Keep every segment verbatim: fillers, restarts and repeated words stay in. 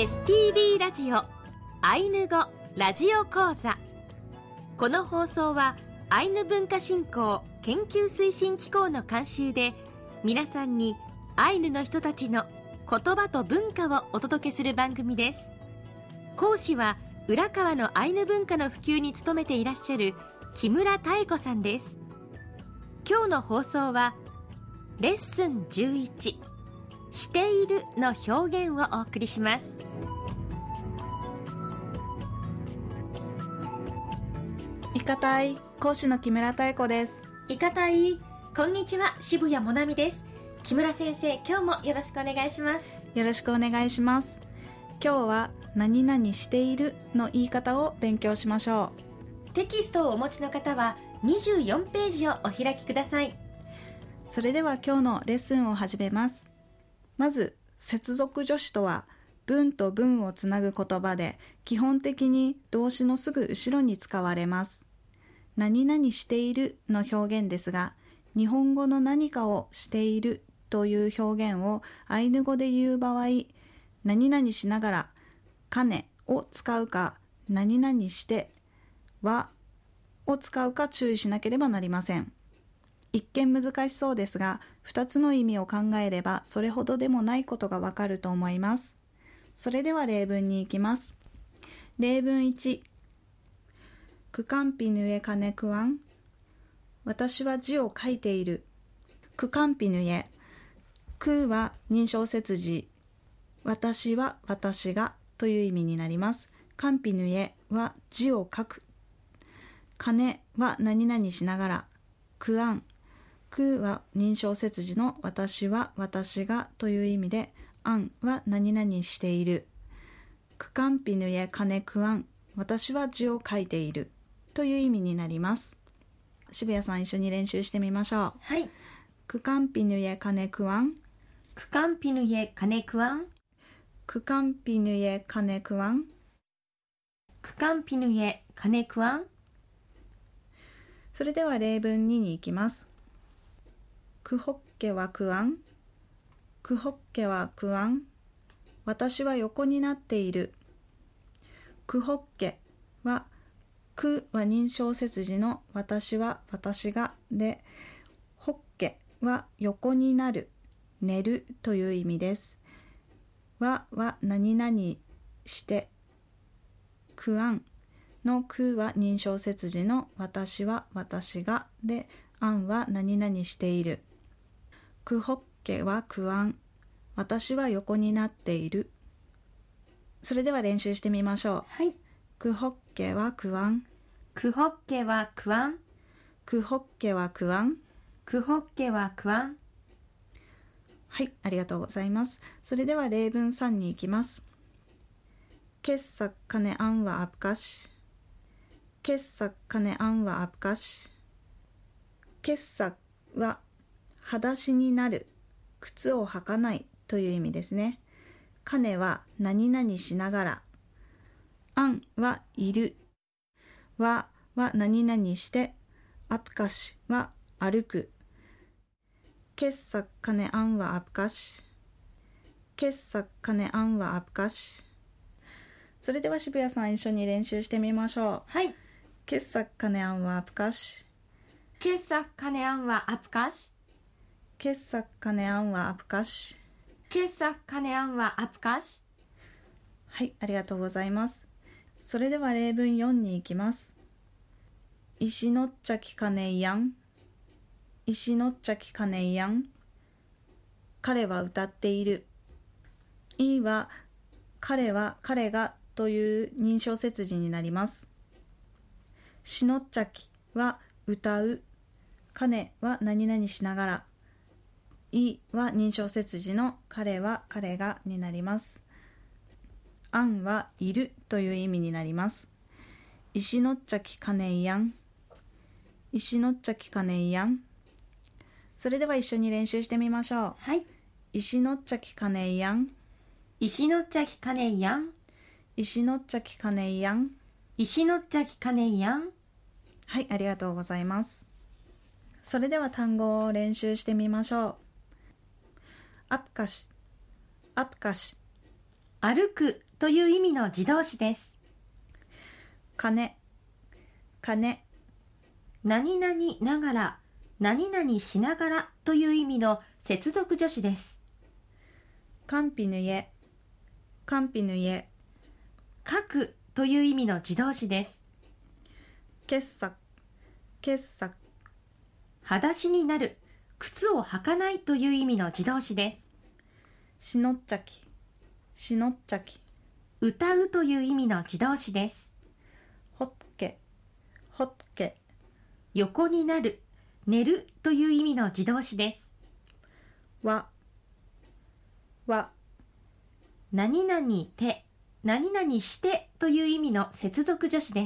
エスティービー ラジオアイヌ語ラジオ講座。この放送はアイヌ文化振興研究推進機構の監修で、皆さんにアイヌの人たちの言葉と文化をお届けする番組です。講師は浦川のアイヌ文化の普及に努めていらっしゃる木村妙子さんです。今日の放送はレッスンじゅういち、しているの表現をお送りします。 いかたい講師の木村妙子です。 いかたい、こんにちは、渋谷もなみです。木村先生、今日もよろしくお願いします。 よろしくお願いします。今日は何々しているの言い方を勉強しましょう。テキストをお持ちの方はにじゅうよんページをお開きください。 それでは今日のレッスンを始めます。まず、接続助詞とは文と文をつなぐ言葉で、基本的に動詞のすぐ後ろに使われます。何々しているの表現ですが、日本語の何かをしているという表現をアイヌ語で言う場合、何々しながら、かねを使うか、何々してはを使うか注意しなければなりません。一見難しそうですが、二つの意味を考えればそれほどでもないことがわかると思います。それでは例文に行きます。例文いち、クカンピヌエカネクワン。私は字を書いている。クカンピヌエ。クは認証接字。私は私がという意味になります。カンピヌエは字を書く。カネは何々しながら。クアン。クは認証接字の私は私がという意味で、アンは何々している。クカンピヌエカネクアン。私は字を書いているという意味になります。渋谷さん、一緒に練習してみましょう。 はい。 クカンピヌエカネクアン。 クカンピヌエカネクアン。 クカンピヌエカネクアン。 クカンピヌエカネクアン。 それでは例文にに行きます。クホッケはクアン。クホッケはクアン。私は横になっている。クホッケは、クは認証接字の私は私がで、ホッケは横になる、寝るという意味です。はは何々して、クアンのクは認証接字の私は私がで、アンは何々している。クホッケはクアン。私は横になっている。それでは練習してみましょう。 はい。 クホッケはクアン。 クホッケはクアン。 クホッケはクアン。 クホッケはクアン。 はい、ありがとうございます。それでは例文さんに行きます。ケッサッカネアンはアプカシ。ケッサッカネアンはアプカシ。ケッサは裸足になる、靴を履かないという意味ですね。カネは何々しながら。アンはいる。ワは何々して。アプカシは歩く。ケッサッカネアンはアプカシ。ケッサッカネアンはアプカシ。それでは渋谷さん、一緒に練習してみましょう。 はい。 ケッサッカネアンはアプカシ。 ケッサッカネアンはアプカシ。 ケッサッカネアンはアプカシ。 ケッサッカネアンはアプカシ。 はい、ありがとうございます。それでは例文よんに行きます。石のっちゃきかねいやん。石のっちゃきかねいやん。彼は歌っている。いは、彼は彼がという認証接字になります。しのっちゃきは歌う。かねは何々しながら。いは認証接字の彼は彼がになります。あんはいるという意味になります。石のっちゃきかねいやん。石のっちゃきかねいやん。それでは一緒に練習してみましょう。 はい。 石のっちゃきかねいやん。 石のっちゃきかねいやん。 石のっちゃきかねいやん。 石のっちゃきかねいやん。 はい、ありがとうございます。それでは単語を練習してみましょう。アプカシ、アプカシ。 歩くという意味の自動詞です。 金、金。 何々ながら、何々しながらという意味の接続助詞です。 カンピヌエ、カンピヌエ。 書くという意味の自動詞です。 傑作、傑作。 裸足になる、靴を履かないという意味の自動詞です。 しのっちゃき、しのっちゃき。 歌うという意味の自動詞です。 ほっけ、ほっけ。 横になる、寝るという意味の自動詞です。 わ、わ。 何々て、何々してという意味の接続助詞です。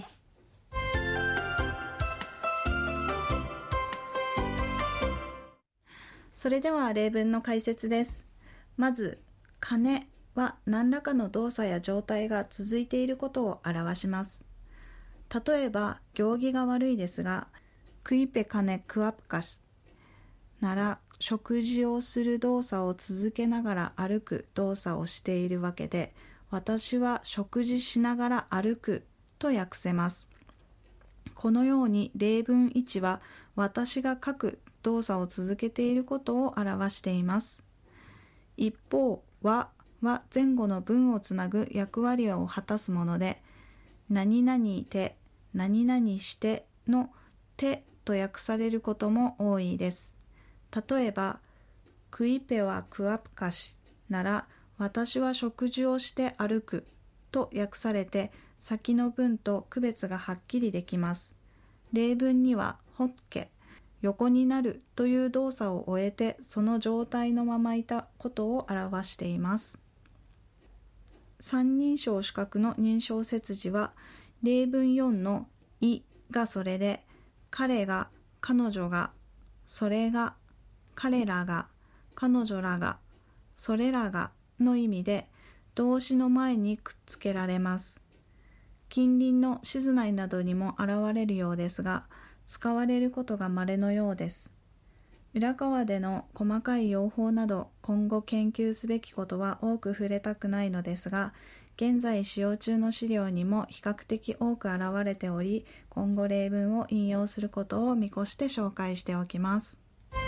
それでは例文の解説です。まず、金は何らかの動作や状態が続いていることを表します。例えば、行儀が悪いですが、クイペカネクアプカシなら、食事をする動作を続けながら歩く動作をしているわけで、私は食事しながら歩くと訳せます。このように例文いちは私が書く動作を続けていることを表しています。一方、はは前後の文をつなぐ役割を果たすもので、何々て、何々してのてと訳されることも多いです。例えば、クイペはクアプカシなら、私は食事をして歩くと訳されて、先の文と区別がはっきりできます。例文には、ほっけ、横になるという動作を終えて、その状態のままいたことを表しています。三人称主格の認証接字は、例文よんのいがそれで、彼が、彼女が、それが、彼らが、彼女らが、それらがの意味で動詞の前にくっつけられます。近隣の静内などにも現れるようですが、使われることが稀のようです。浦川での細かい用法など今後研究すべきことは多く触れたくないのですが、現在使用中の資料にも比較的多く現れており、今後例文を引用することを見越して紹介しておきます。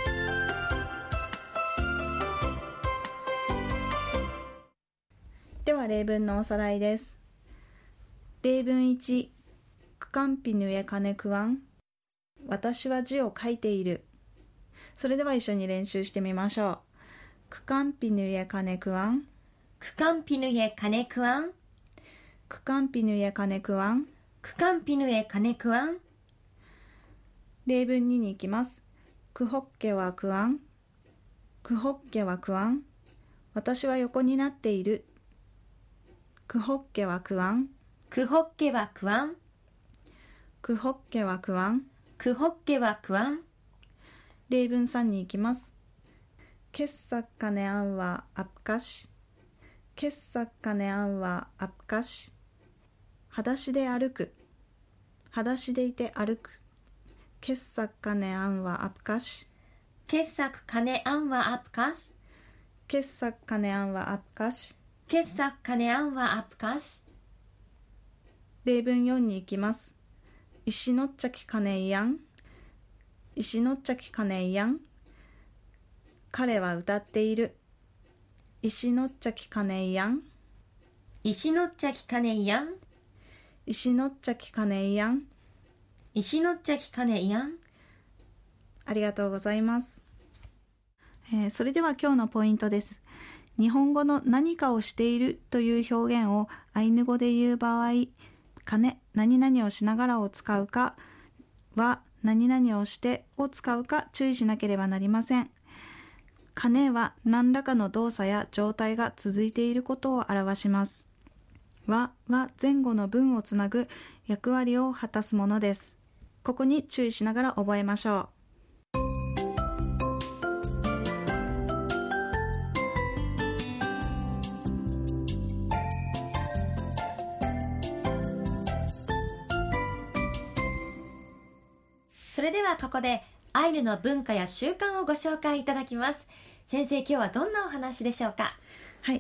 では例文のおさらいです。例文いち、クカンピヌエカネクワン。私は字を書いている。それでは一緒に練習してみましょう。クカンピヌエカネクワン。 クカンピヌエカネクワン。 クカンピヌエカネクワン。 クカンピヌエカネクワン。 例文にに行きます。クホッケはクワン。クホッケはクワン。私は横になっている。クホッケはクワン。 クホッケはクワン。 クホッケはクワン。 クホッケはクワン。 例文さんに行きます。ケッサッカネアンはアプカシ。ケッサッカネアンはアプカシ。裸足で歩く。裸足でいて歩く。ケッサッカネアンはアプカシ。 ケッサッカネアンはアプカシ。 ケッサッカネアンはアプカシ。 ケッサッカネアンはアプカシ。 例文よんに行きます。石のっちゃきかねいやん。石のっちゃきかねいやん。彼は歌っている。石のっちゃきかねいやん。 石のっちゃきかねいやん。 石のっちゃきかねいやん。 石のっちゃきかねいやん。 ありがとうございます。えー、それでは今日のポイントです。日本語の何かをしているという表現をアイヌ語で言う場合、金、何々をしながらを使うか、は、何々をしてを使うか注意しなければなりません。金は何らかの動作や状態が続いていることを表します。はは前後の文をつなぐ役割を果たすものです。ここに注意しながら覚えましょう。 それではここでアイヌの文化や習慣をご紹介いただきます。先生、今日はどんなお話でしょうか？ はい、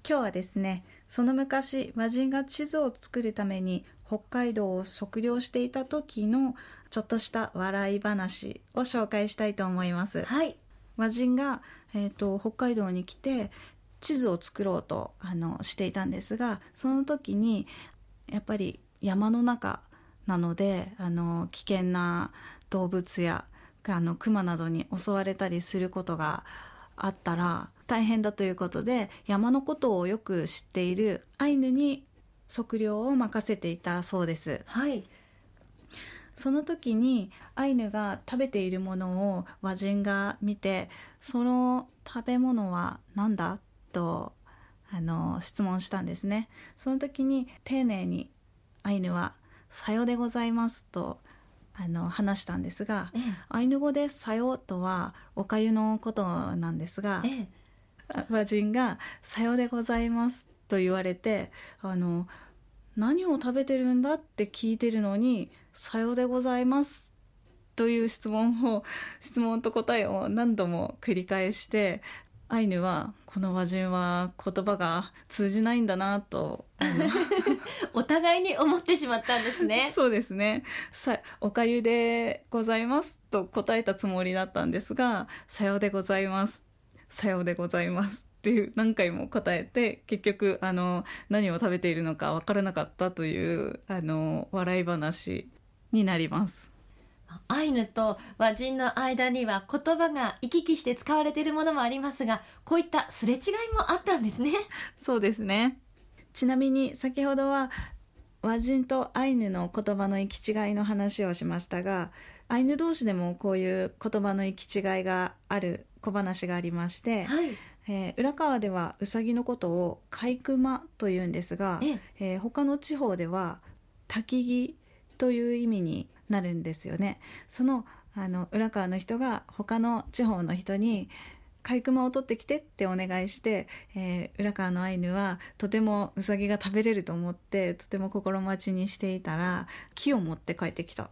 今日はですね、その昔和人が地図を作るために北海道を測量していた時のちょっとした笑い話を紹介したいと思います。 はい。 和人が、えーと、北海道に来て地図を作ろうとあのしていたんですが、その時にやっぱり山の中なのであの危険な動物やあの熊などに襲われたりすることがあったら大変だということで、山のことをよく知っているアイヌに測量を任せていたそうです。 はい。 その時にアイヌが食べているものを和人が見て、その食べ物は何だとあの質問したんですね。その時に丁寧にアイヌはさようでございますとあの話したんですが、 ええ、 アイヌ語でさようとはおかゆのことなんですが、 ええ、 和人がさようでございますと言われて、あの何を食べてるんだって聞いてるのにさようでございますという質問を質問と答えを何度も繰り返して、アイヌはこの和人は言葉が通じないんだなとあのお互いに思ってしまったんですね。 そうですね。さおかゆでございますと答えたつもりだったんですが、さようでございますさようでございますっていう何回も答えて、結局あの何を食べているのか分からなかったというあの笑い話になります。 アイヌと和人の間には言葉が行き来して使われているものもありますが、こういったすれ違いもあったんですね。 そうですね。ちなみに先ほどは和人とアイヌの言葉の行き違いの話をしましたが、アイヌ同士でもこういう言葉の行き違いがある小話がありまして、 はい。 えー、浦川ではウサギのことをカイクマというんですが、 えええー他の地方では焚き木という意味になるんですよね。その、あの浦川の人が他の地方の人にカイクマを取ってきてってお願いして、えー、浦川のアイヌはとてもウサギが食べれると思ってとても心待ちにしていたら、木を持って帰ってきた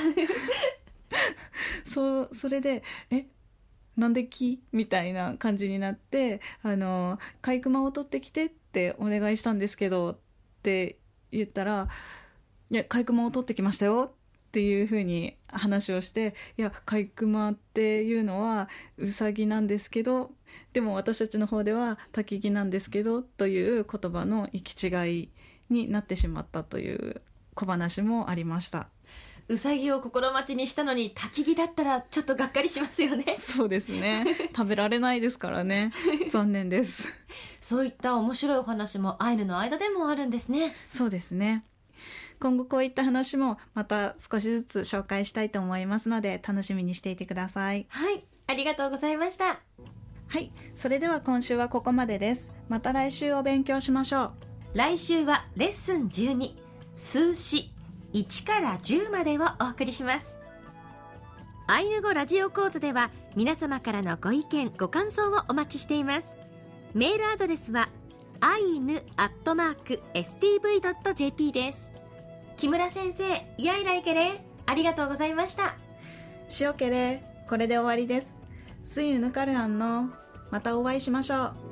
そうそれでえなんで木みたいな感じになって、あのカイクマを取ってきてってお願いしたんですけどって言ったら、いやカイクマを取ってきましたよっていう風に話をして、いやカイクマっていうのはウサギなんですけど、でも私たちの方では焚き木なんですけどという言葉の行き違いになってしまったという小話もありました。 うさぎを心待ちにしたのに焚き木だったらちょっとがっかりしますよね。 そうですね。食べられないですからね。残念です。 そういった面白いお話もアイヌの間でもあるんですね。 そうですね。今後こういった話もまた少しずつ紹介したいと思いますので、楽しみにしていてください。 はい、ありがとうございました。 はい、それでは今週はここまでです。また来週お勉強しましょう。 来週はレッスンじゅうに、数詞いちからじゅうまでをお送りします。アイヌ語ラジオ講座では皆様からのご意見ご感想をお待ちしています。メールアドレスはアイヌアットマークエスティーブイドットジェーピー です。木村先生、イヤイライケレありがとうございました。 塩ケレこれで終わりです。スイウヌカルハンのまたお会いしましょう。